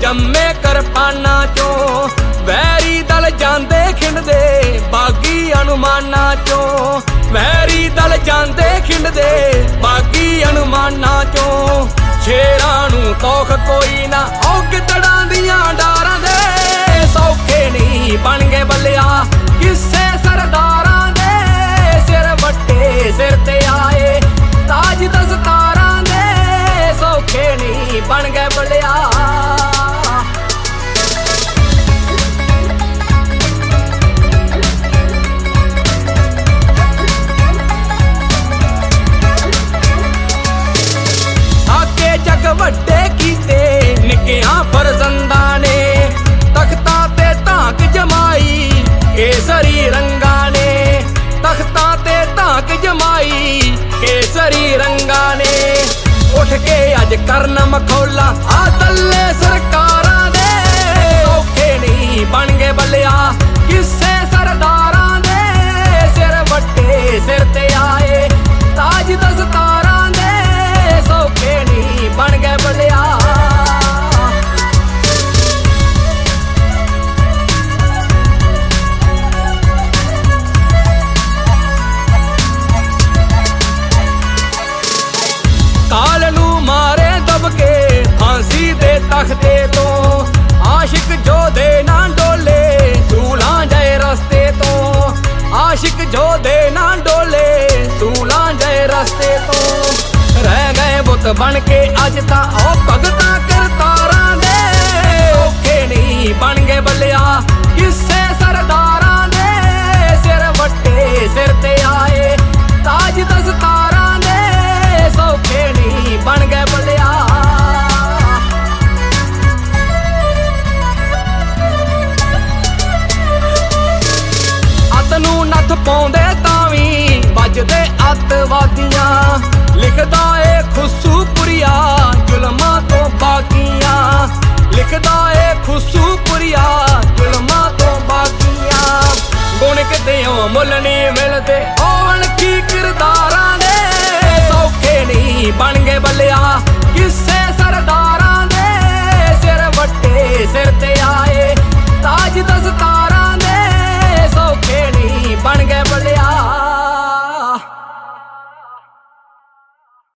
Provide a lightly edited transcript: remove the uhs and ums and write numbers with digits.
जम्मे करपाना चों, वैरी दल जांदे खिंडदे बागी अनुमाना चों, वैरी दल जांदे खिंडदे बागी अनुमाना चों। शेरां नूं तौख कोई ना औ गिदड़ां दियां डारां दे, सौखे नहीं बन गए बल्लिया किस्से सरदारां दे। सिर वट्टे सिर ते आए ताज दस्तारां दे, सौखे नहीं बन गए बल्लिया। जग वड्डे कीते निक्कियां फरजंदा ने, तख्ता ते धाक जमाई केसरी रंगा ने, तख्ता ते धाक जमाई केसरी रंगा ने। उठ के अज करन मखौला आ दल्ले सरकारां दे, औखे नहीं बन गए बल्लिया किस्से सरदारां दे। सिर वट्टे सिर ते आए ताज दस्तारां दे, सौखे नहीं बन गए बल्लिया। काल नू मारे दबके फांसी दे तख्ते तो, आशिक जोधे ना डोले सूलां जाए रस्ते तो, आशिक जोधे ना डोले सूलां जाए रस्ते तो। रह गए बुत बन के अज तां ओ भगतां करतारां दे, औखे नहीं बन गए बल्लिया किस्से सरदारां दे। सिर वट्टे सिर ते आए ताज दस्तारां दे, सौखे नहीं बन गए बल्लिया। अत नूं नत्थ पाउंदे तावी वजदे अतवादियां, लिखदा ए खुसूपुरिया जुल्मां तो बागियां, लिखदा ए खुसूपुरिया जुल्मां तो बागियां। गुण कितेओं मुल नहीं मिलदे